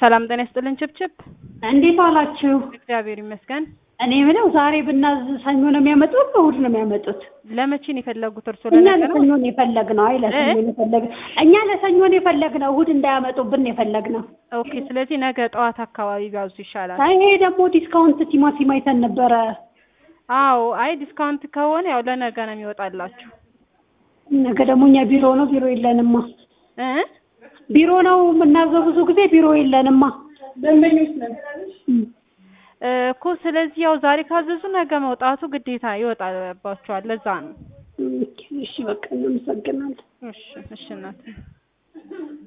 ሰላም ጤና ይስጥልን ችብችብ እንዴት ዋላችሁ? እግዚአብሔር ይመስገን። እኔ ምነው ዛሬ ብናዝ ሰኞ ነው የሚያመጡት እሑድ ነው የሚያመጡት? ለመቼ ነው የፈለጉት እርሶ? እኛ ለሰኞ ነው የፈለግነው። አይ ለሰኞ ነው የፈለግነው። እኛ ለሰኞ ነው የፈለግነው፣ እሑድ እንዳያመጡብን የፈለግነው። ኦኬ፣ ስለዚህ ነገ ጠዋት አካባቢ ቢያዙ ይሻላል። አይ ይሄ ደግሞ ዲስካውንት ቲማቲም አይተን ነበረ። አዎ፣ አይ ዲስካውንት ከሆነ ያው ለነገ ነው የሚወጣላችሁ። ነገ ደግሞ እኛ ቢሮ ነው፣ ቢሮ የለንማ። ቢሮ ነው የምናዘው፣ ብዙ ጊዜ ቢሮ የለንማ። ደንበኞች ነን እኮ። ስለዚህ ያው ዛሬ ካዘዙ ነገ መውጣቱ ግዴታ ይወጣባቸዋል። ለዛ ነው። እሺ በቃ እናመሰግናለን። እሺ እናት